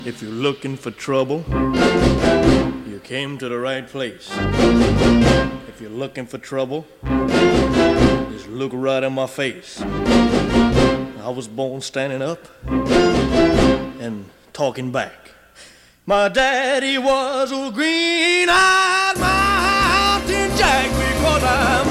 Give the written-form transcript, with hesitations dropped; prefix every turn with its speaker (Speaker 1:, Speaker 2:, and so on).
Speaker 1: If you're looking for trouble, you came to the right place. If you're looking for trouble, just look right in my face. I was born standing up and talking back. My daddy was a green-eyed mountain jack because I'm